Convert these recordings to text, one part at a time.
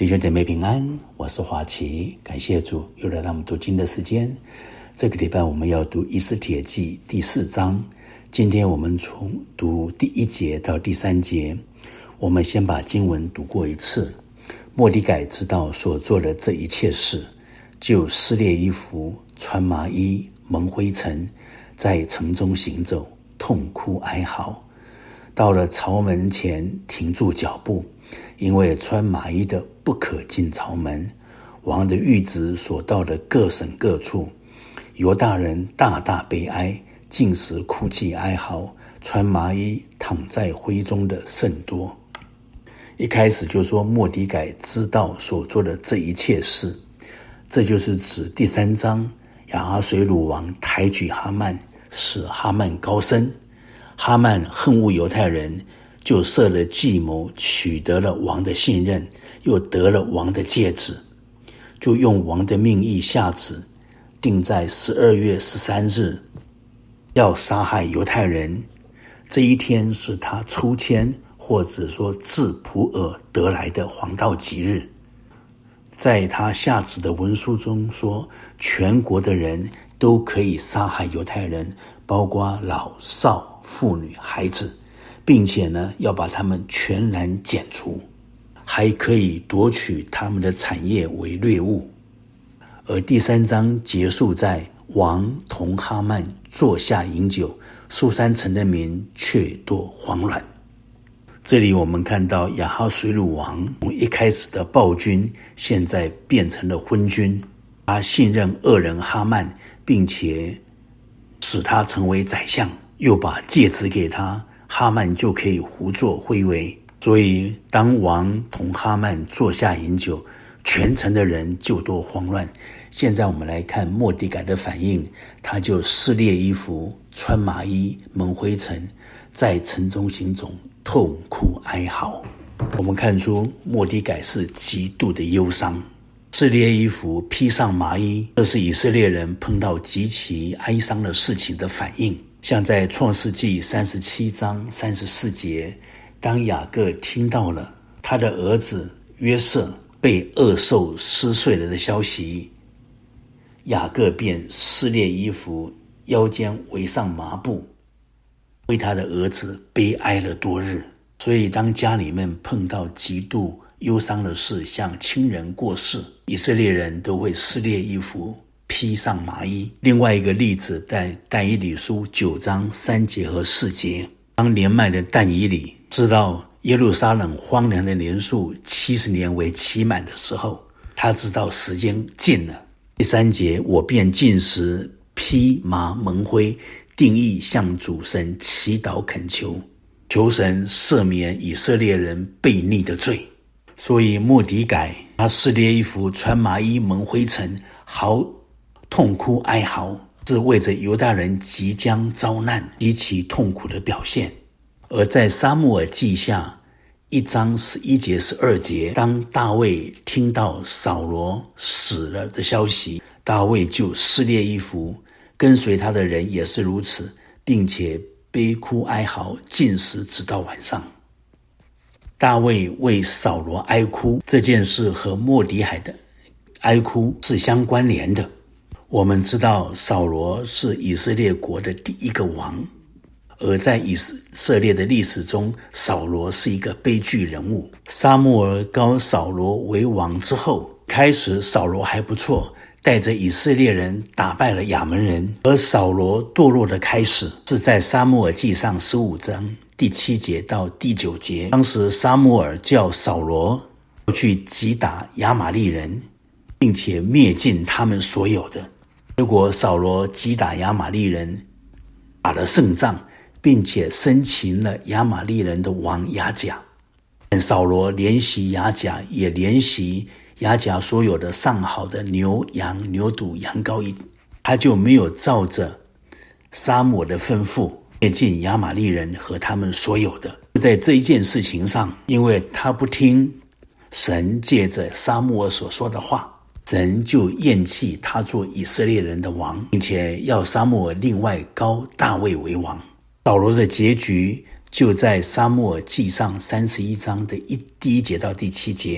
弟兄姐妹平安，我是华奇，感谢主又来到我们读经的时间。这个礼拜我们要读以斯帖记第4章，今天我们从读第1节到第3节，我们先把经文读过一次。末底改知道所做的这一切事，就撕裂衣服，穿麻衣，蒙灰尘，在城中行走，痛哭哀嚎。到了朝门前停住脚步，因为穿麻衣的不可进朝门。王的谕旨所到的各省各处，犹大人大大悲哀，尽时哭泣哀嚎，穿麻衣躺在灰中的甚多。一开始就说末底改知道所做的这一切事，这就是指第3章亚哈随鲁王抬举哈曼，使哈曼高升。哈曼恨恶犹太人，就设了计谋，取得了王的信任，又得了王的戒指，就用王的命意下旨，定在12月13日要杀害犹太人。这一天是他出迁或者说自普珥得来的黄道吉日。在他下旨的文书中说，全国的人都可以杀害犹太人，包括老少妇女孩子，并且呢要把他们全然剪除，还可以夺取他们的产业为掠物。而第3章结束在王同哈曼坐下饮酒，书珊城的民却多慌乱。这里我们看到亚哈随鲁王从一开始的暴君，现在变成了昏君。他信任恶人哈曼，并且使他成为宰相，又把戒指给他，哈曼就可以胡作非为。所以当王同哈曼坐下饮酒，全城的人就都慌乱。现在我们来看末底改的反应，他就撕裂衣服，穿麻衣，蒙灰尘，在城中行走，痛哭哀嚎。我们看出末底改是极度的忧伤，撕裂衣服，披上麻衣，这是以色列人碰到极其哀伤的事情的反应。像在创世纪37章34节，当雅各听到了他的儿子约瑟被恶兽撕碎了的消息，雅各便撕裂衣服，腰间围上麻布，为他的儿子悲哀了多日。所以当家里面碰到极度忧伤的事，像亲人过世，以色列人都会撕裂衣服，披上麻衣。另外一个例子在但以理书9章3节和4节，当年迈的但以理知道耶路撒冷荒凉的年数70年为期满的时候，他知道时间近了。第3节，我便禁食，披麻蒙灰，定义向主神祈祷恳求，求神赦免以色列人悖逆的罪。所以末底改他撕裂衣服，穿麻衣，蒙灰尘，好痛哭哀嚎，是为着犹大人即将遭难极其痛苦的表现。而在撒母耳记下1章11节12节，当大卫听到扫罗死了的消息，大卫就撕裂衣服，跟随他的人也是如此，并且悲哭哀嚎，禁食直到晚上。大卫为扫罗哀哭，这件事和末底改的哀哭是相关联的。我们知道扫罗是以色列国的第一个王，而在以色列的历史中，扫罗是一个悲剧人物。撒母耳膏扫罗为王之后，开始扫罗还不错，带着以色列人打败了亚门人。而扫罗堕落的开始是在撒母耳记上15章第7节到第9节。当时撒母耳叫扫罗去击打亚玛利人，并且灭尽他们所有的。结果扫罗击打亚玛利人，打了胜仗，并且生擒了亚玛利人的王亚甲。扫罗怜惜亚甲，也怜惜亚甲所有的上好的牛羊牛犊羊羔，他就没有照着撒母耳的吩咐灭尽亚玛利人和他们所有的。在这一件事情上，因为他不听神借着撒母耳所说的话，神就厌弃他做以色列人的王，并且要撒母耳另外膏大卫为王。扫罗的结局就在撒母耳记上31章的第1节到第7节。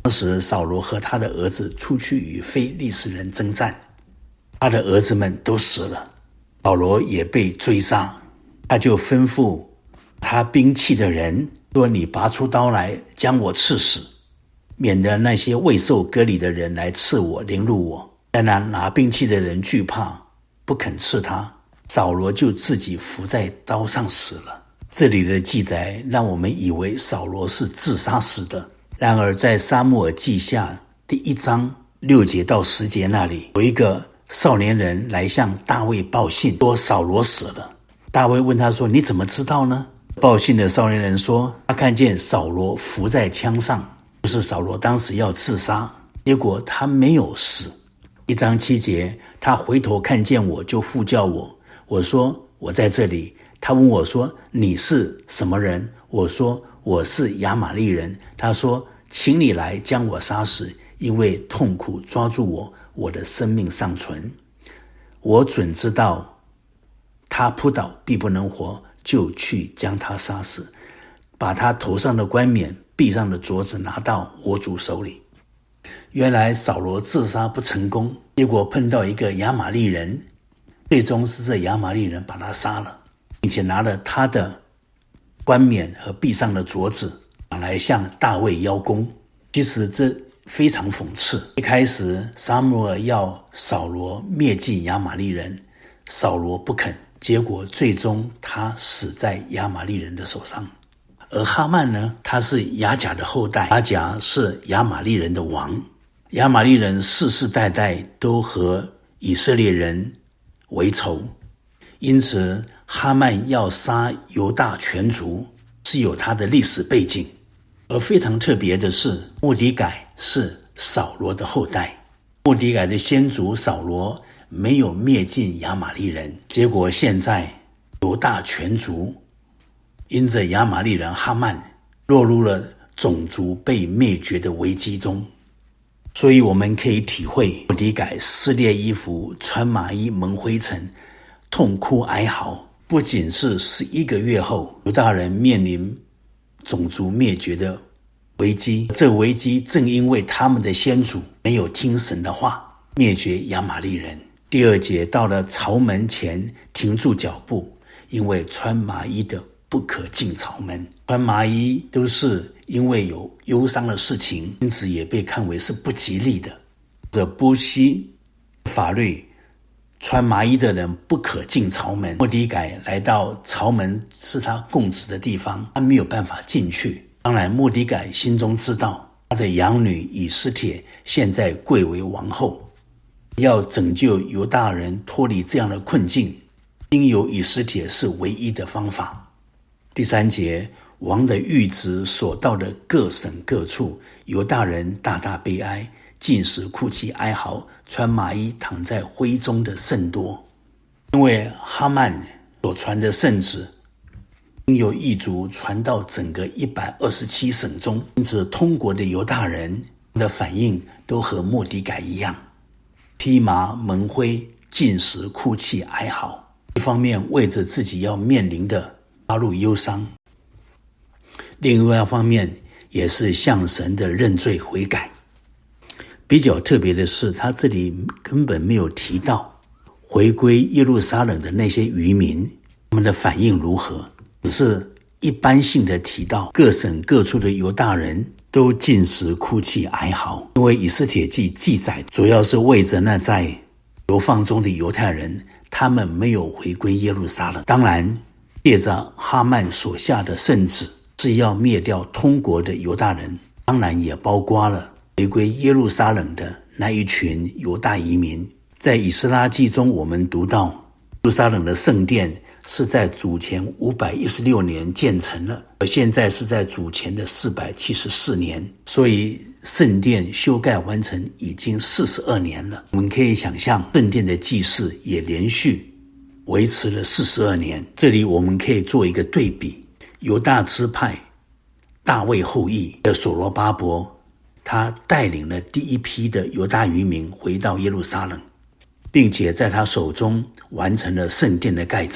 当时扫罗和他的儿子出去与非利士人征战，他的儿子们都死了，扫罗也被追杀。他就吩咐他兵器的人说，你拔出刀来将我刺死，免得那些未受割礼的人来刺我凌辱我。但那拿兵器的人惧怕，不肯刺他，扫罗就自己伏在刀上死了。这里的记载让我们以为扫罗是自杀死的，然而在撒母耳记下第1章6节到10节那里，有一个少年人来向大卫报信，说扫罗死了。大卫问他说，你怎么知道呢？报信的少年人说，他看见扫罗伏在枪上，就是扫罗当时要自杀，结果他没有死。1章7节，他回头看见我就呼叫我，我说我在这里。他问我说，你是什么人？我说我是亚玛利人。他说，请你来将我杀死，因为痛苦抓住我，我的生命尚存。我准知道他扑倒必不能活，就去将他杀死，把他头上的冠冕、臂上的镯子拿到我主手里。原来扫罗自杀不成功，结果碰到一个亚玛利人，最终是这亚玛利人把他杀了，并且拿了他的冠冕和臂上的镯子来向大卫邀功。其实这非常讽刺。一开始撒母耳要扫罗灭尽亚玛利人，扫罗不肯，结果最终他死在亚玛利人的手上。而哈曼呢，他是亚甲的后代，亚甲是亚玛利人的王。亚玛利人世世代代都和以色列人为仇，因此哈曼要杀犹大全族是有他的历史背景。而非常特别的是，末底改是扫罗的后代，末底改的先祖扫罗没有灭尽亚玛利人，结果现在犹大全族因着亚玛利人哈曼落入了种族被灭绝的危机中。所以我们可以体会末底改撕裂衣服，穿麻衣，蒙灰尘，痛哭哀嚎。不仅是11个月后，犹大人面临种族灭绝的危机，这危机正因为他们的先祖没有听神的话，灭绝亚玛利人。第2节，到了朝门前停住脚步，因为穿麻衣的不可进朝门。穿麻衣都是因为有忧伤的事情，因此也被看为是不吉利的。这波西法律，穿麻衣的人不可进朝门。末底改来到朝门是他供职的地方，他没有办法进去。当然末底改心中知道，他的养女以斯帖现在贵为王后，要拯救犹大人脱离这样的困境，经由以斯帖是唯一的方法。第3节，王的谕旨所到的各省各处，犹大人大大悲哀，进食哭泣哀嚎，穿麻衣躺在灰中的甚多。因为哈曼所传的圣旨经由异族传到整个127省中，因此通国的犹大人的反应都和末底改一样，披麻蒙灰，进食哭泣哀嚎。一方面为着自己要面临的发怒忧伤，另外一方面也是向神的认罪悔改。比较特别的是，他这里根本没有提到回归耶路撒冷的那些渔民他们的反应如何，只是一般性的提到各省各处的犹大人都进食哭泣哀嚎。因为以斯帖记记载主要是为着那在流放中的犹太人，他们没有回归耶路撒冷。当然借着哈曼所下的圣旨是要灭掉通国的犹大人，当然也包括了回归耶路撒冷的那一群犹大移民。在以斯拉记中我们读到，耶路撒冷的圣殿是在主前516年建成了，而现在是在主前的474年，所以圣殿修盖完成已经42年了。我们可以想象圣殿的祭祀也连续维持了42年。这里我们可以做一个对比，犹大支派大卫后裔的所罗巴伯，他带领了第一批的犹大渔民回到耶路撒冷，并且在他手中完成了圣殿的盖造。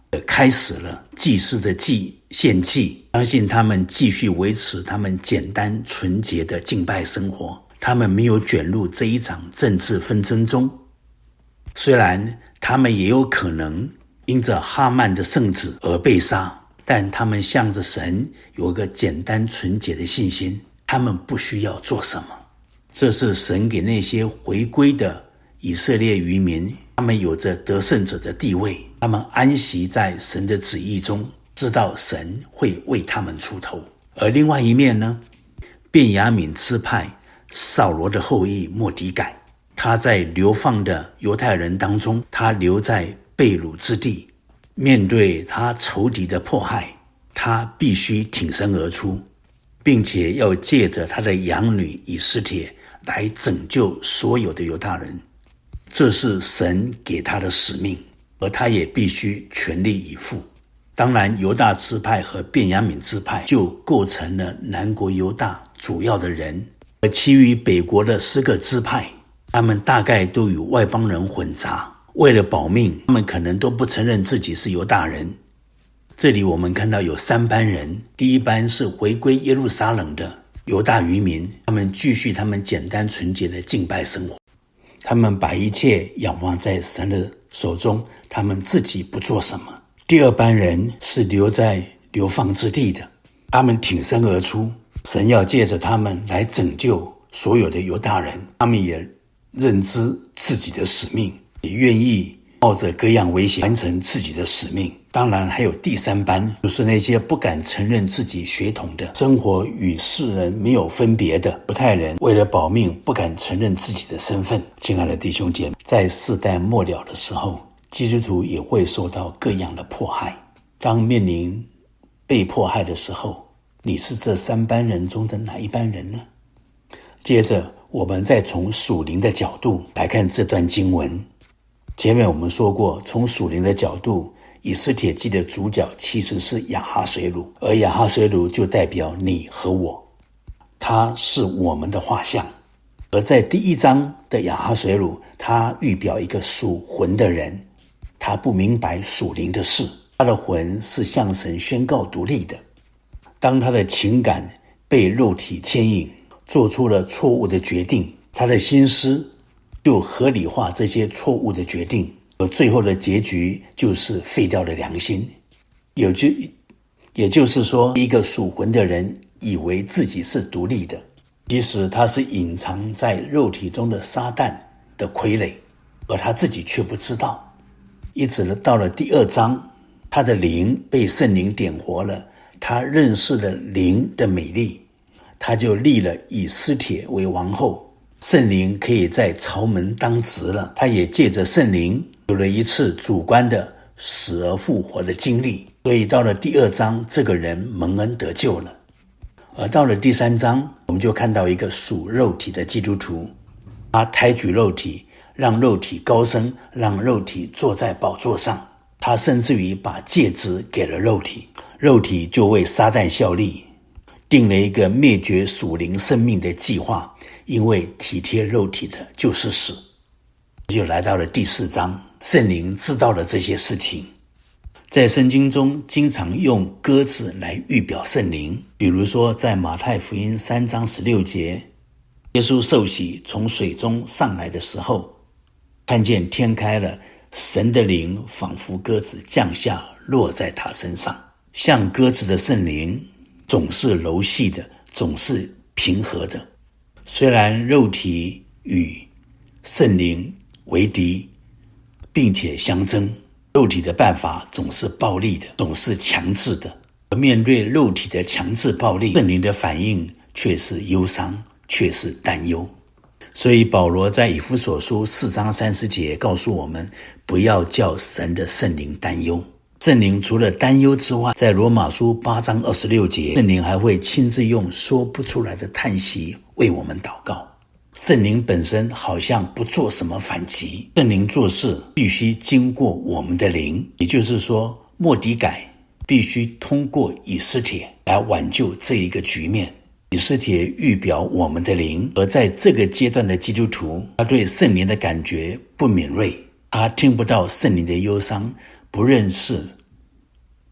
开始了祭祀的献祭，相信他们继续维持他们简单纯洁的敬拜生活，他们没有卷入这一场政治纷争中。虽然他们也有可能因着哈曼的圣旨而被杀，但他们向着神有个简单纯洁的信心，他们不需要做什么。这是神给那些回归的以色列渔民，他们有着得胜者的地位，他们安息在神的旨意中，知道神会为他们出头。而另外一面呢，便雅悯支派扫罗的后裔末底改，他在流放的犹太人当中，他留在被掳之地，面对他仇敌的迫害，他必须挺身而出，并且要借着他的养女以斯帖来拯救所有的犹太人。这是神给他的使命，而他也必须全力以赴。当然，犹大支派和便雅悯支派就构成了南国犹大主要的人，而其余北国的10个支派，他们大概都与外邦人混杂，为了保命，他们可能都不承认自己是犹大人。这里我们看到有3班人，第一班是回归耶路撒冷的犹大渔民，他们继续他们简单纯洁的敬拜生活，他们把一切仰望在神的手中，他们自己不做什么。第二班人是留在流放之地的，他们挺身而出，神要借着他们来拯救所有的犹大人，他们也认知自己的使命，也愿意冒着各样危险完成自己的使命。当然还有第3班，就是那些不敢承认自己血统的，生活与世人没有分别的犹太人，为了保命不敢承认自己的身份。亲爱的弟兄姐妹，在世代末了的时候，基督徒也会受到各样的迫害。当面临被迫害的时候，你是这3班人中的哪一班人呢？接着我们再从属灵的角度来看这段经文。前面我们说过，从属灵的角度，以斯帖记的主角其实是亚哈随鲁，而亚哈随鲁就代表你和我，他是我们的画像。而在第1章的亚哈随鲁，他预表一个属魂的人，他不明白属灵的事，他的魂是向神宣告独立的。当他的情感被肉体牵引，做出了错误的决定，他的心思就合理化这些错误的决定，而最后的结局就是废掉了良心。也就是说，一个属魂的人以为自己是独立的，其实他是隐藏在肉体中的撒旦的傀儡，而他自己却不知道。一直到了第2章，他的灵被圣灵点活了，他认识了灵的美丽，他就立了以斯帖为王后，圣灵可以在朝门当值了。他也借着圣灵有了一次主观的死而复活的经历，所以到了第2章，这个人蒙恩得救了。而到了第3章，我们就看到一个属肉体的基督徒，他抬举肉体，让肉体高升，让肉体坐在宝座上，他甚至于把戒指给了肉体，肉体就为撒旦效力，定了一个灭绝属灵生命的计划，因为体贴肉体的就是死。就来到了第4章，圣灵知道了这些事情。在圣经中经常用鸽子来预表圣灵，比如说在马太福音3章16节，耶稣受洗从水中上来的时候，看见天开了，神的灵仿佛鸽子降下，落在他身上。像鸽子的圣灵总是柔细的，总是平和的。虽然肉体与圣灵为敌，并且相争，肉体的办法总是暴力的，总是强制的。而面对肉体的强制暴力，圣灵的反应却是忧伤，却是担忧。所以保罗在以弗所书4章30节告诉我们，不要叫神的圣灵担忧。圣灵除了担忧之外，在罗马书8章26节，圣灵还会亲自用说不出来的叹息为我们祷告。圣灵本身好像不做什么反击，圣灵做事必须经过我们的灵，也就是说，末底改必须通过以斯帖来挽救这一个局面。以斯帖预表我们的灵，而在这个阶段的基督徒，他对圣灵的感觉不敏锐，他听不到圣灵的忧伤，不认识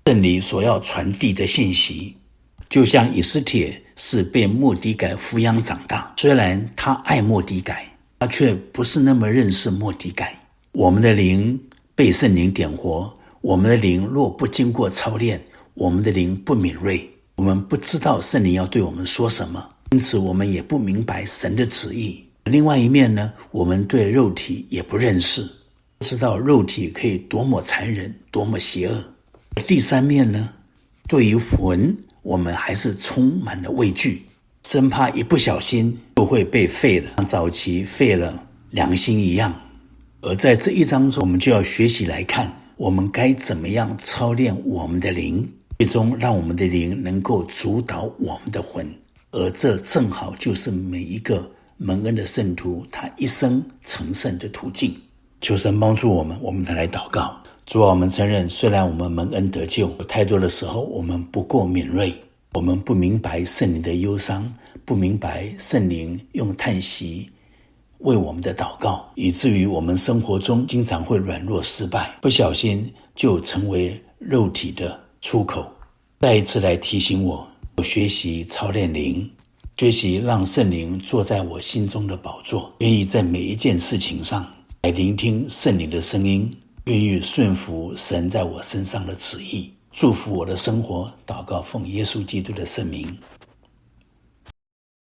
圣灵所要传递的信息。就像以斯帖是被末底改抚养长大，虽然他爱末底改，他却不是那么认识末底改。我们的灵被圣灵点活，我们的灵若不经过操练，我们的灵不敏锐，我们不知道圣灵要对我们说什么，因此我们也不明白神的旨意。另外一面呢，我们对肉体也不认识，不知道肉体可以多么残忍，多么邪恶。第三面呢，对于魂，我们还是充满了畏惧，生怕一不小心就会被废了，像早期废了良心一样。而在这一章中，我们就要学习来看，我们该怎么样操练我们的灵，最终让我们的灵能够主导我们的魂。而这正好就是每一个蒙恩的圣徒他一生成圣的途径。求神帮助我们，我们再来祷告。主啊，我们承认，虽然我们蒙恩得救，有太多的时候我们不够敏锐，我们不明白圣灵的忧伤，不明白圣灵用叹息为我们的祷告，以至于我们生活中经常会软弱失败，不小心就成为肉体的出口。再一次来提醒我学习操练灵，学习让圣灵坐在我心中的宝座，愿意在每一件事情上来聆听圣灵的声音，愿意顺服神在我身上的旨意，祝福我的生活。祷告奉耶稣基督的圣名，